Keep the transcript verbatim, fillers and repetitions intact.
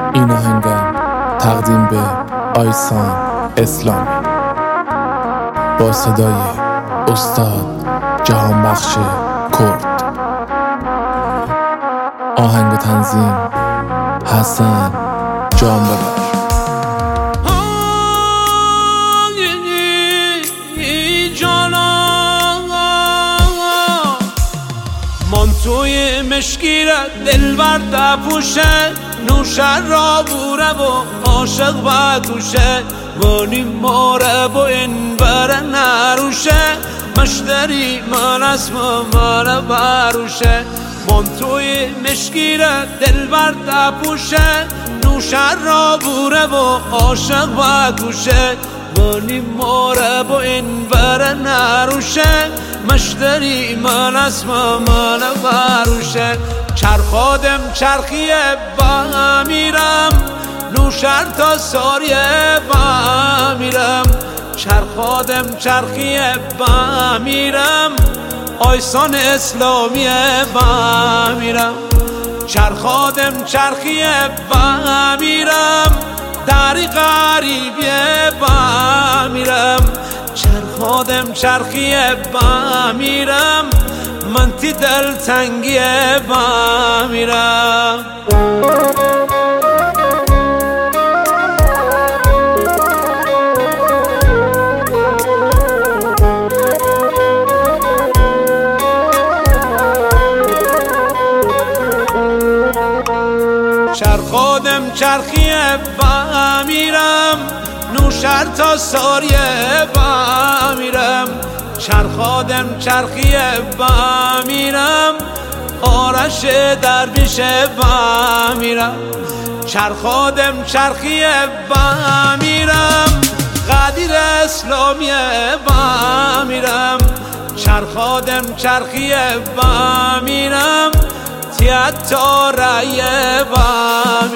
این آهنگم تقدیم به آیسان اسلامی با صدای استاد جهانبخش کرد. آهنگ تنظیم حسن جانبخش. توی مشکیرت دل برده پوشه، نوشه را بوره و عاشق با توشه، وانی ماره با این بره نروشه، مشتری من اسم من بروشه. من توی مشکیرت دل برده پوشه، نوشه را بوره و عاشق با توشه، وانی ماره با این بره نروشه، مشتری من اسم من بروشه. چرخادم چرخیه با میرم، نوشر تا ساریه با میرم. چرخادم چرخیه با میرم، آیسان اسلامیه با میرم. چرخادم چرخیه با میرم، دری غریبیه با میرم. چرخادم چرخیه با میرم، من تی دل تنگیه با میرم. چرخادم چرخیه با میرم، نوشر تا ساریه با میرم. چرخادم چرخیه با میرم، آرش درویشه با میرم. چرخادم چرخیه با میرم، قدیر اسلامیه با میرم. چرخادم چرخیه با میرم، تیاتارایه با